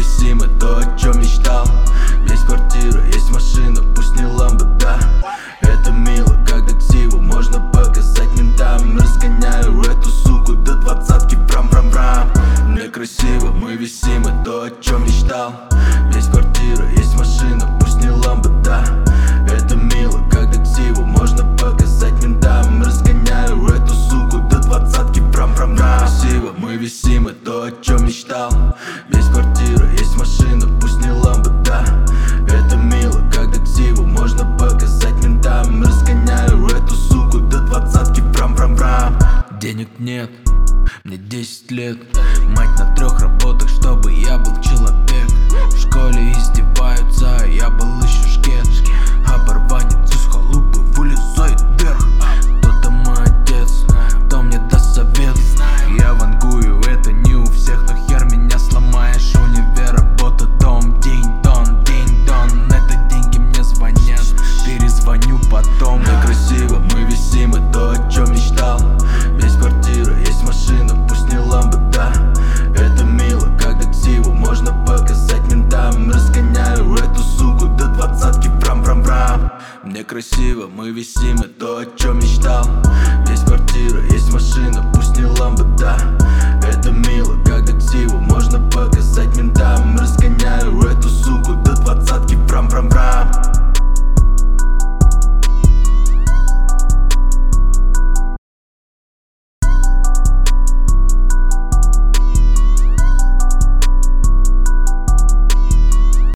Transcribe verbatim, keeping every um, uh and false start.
висим, и то, о чем мечтал. Есть квартира, есть машина, пусть не ламба, да. Это мило, когда ксиву можно показать ментам. Разгоняю эту суку до двадцатки, прам-прам-прам. Мне красиво, мы висим, и то, о чем мечтал. Есть квартира, есть машина, пусть не ламба, да. Это мило, когда ксиву можно показать ментам. Разгоняю эту суку до двадцатки, прам-прам-прам. Красиво, мы висим, и то, о чем мечтал. Есть квартира, есть машина, пусть не ламба, да. Это мило, когда ксиву можно показать ментам. Разгоняю эту суку до двадцатки, прам-прам-прам. Денег нет, мне десять лет. Мать на трех работах, чтобы я был человек. В школе издеваются, а я был еще шкет. Оборванец из халупы вылезает вверх. Кто-то мой отец, кто мне даст совет. Я вангую, это не у всех, но хер меня сломаешь. Универ, работа, дом, день-дон, день-дон. Это деньги мне звонят, перезвоню потом. Да красиво, мы висим, и то, о чем мечтал. Есть квартира, есть машина, пусть не ламба, да. Это мило, когда ксиву можно показать ментам. Разгоняю эту суку до двадцатки, прам-прам-прам. Мне красиво, мы висим, и то, о чем мечтал. Есть квартира, есть машина, пусть не ламба, да. Это мило, когда ксиву можно показать ментам. Разгоняю эту суку до двадцатки, прам-прам-прам.